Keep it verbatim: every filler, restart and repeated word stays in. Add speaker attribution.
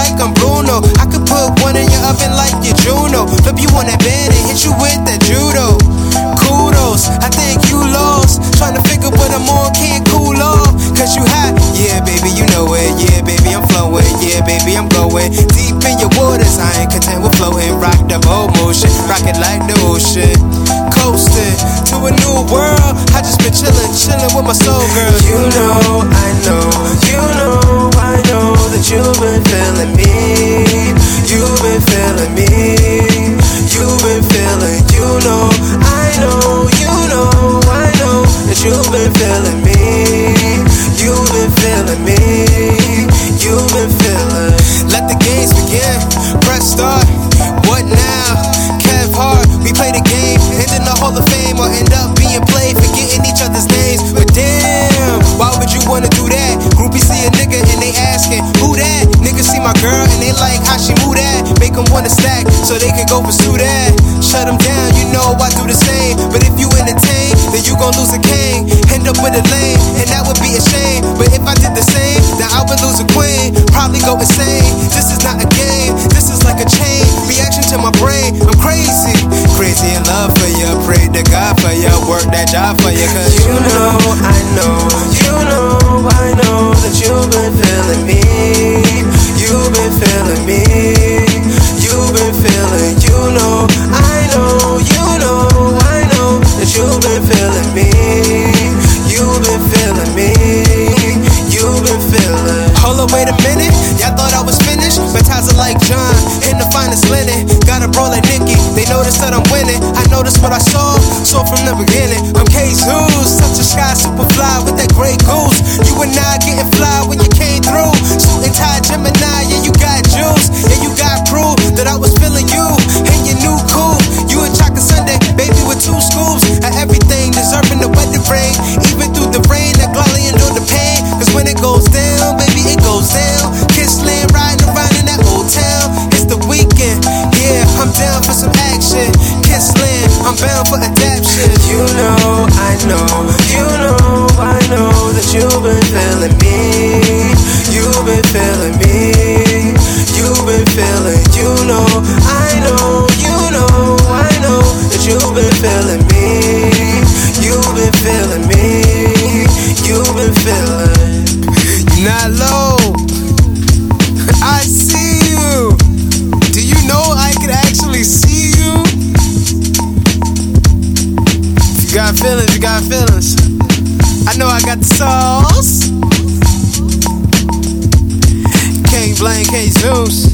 Speaker 1: like I'm Bruno. I could put one in your oven like your Juno. Flip you on that bed and hit you with that judo. Kudos, I think you lost. Trying to figure what I'm on, can't cool off. Cause you hot, yeah baby, you know it. Yeah baby, I'm flowing, yeah baby, I'm going deep in your waters, I ain't content with floating. Rock the boat motion, rock it like the ocean. Coasting to a new world, I just been chillin', chillin' with my soul girl. You know, I know, you know, I know that you've been feeling me. You've been feeling me. You've been feeling, you know, I know, you know, I know that you've been feeling me. You've been feeling me. You've been feeling. Let the games begin. Press start. What now? Kev Hart. We play the game. End in the Hall of Fame or end up being played, forgetting each other's names. But damn, why would you wanna do that? Groupies see a nigga and they asking, who that? Niggas see my girl and they like how she move that. Make them wanna stack so they can go pursue that. Shut them down, you know I do the same. But if you entertain, then you gon' lose a king. End up with a lane, and that would be a shame. But if I did the same, then I would lose a queen. Probably go insane. This is not a game, this is like a chain reaction to my brain. I'm crazy, crazy in love for you. Pray to God for you, work that job for you. Cause you know, I know, you know, I know that you've been feeling me. You've been feeling me. You've been feeling, you know, I know, you know, I know that you've been feeling me. You've been feeling me. You've been feeling. Hold up, wait a minute. Y'all thought I was finished, but ties are like John in the finest linen. Got a bro like Nicki. They noticed that I'm winning. I noticed what I saw, saw from the beginning. I'm K-Zoos, such a sky super fly with that great goose. You and I getting fly when you came through. Suit and tie Gemini, yeah you got juice, yeah you got proof that I was feeling you and your new cool. You a chocolate sundae, baby with two scoops of everything, deserving the weather rain. Even through the rain, that gladly endure the pain. Cause when it goes down, baby it goes down. Kissland riding around in that old town. It's the weekend, yeah I'm down for some action. Kissland, I'm bound for adaption. You know, I know, you know, I know that you've been feeling me. You've been feeling me. You've been feeling, you know, I know, you know, I know that you've been feeling me. You've been feeling me. You've been feeling. You're not low. I see you. Do you know I can actually see you? If you got feelings, you got feelings. I know I got the sauce. Can't blame K-Zoos.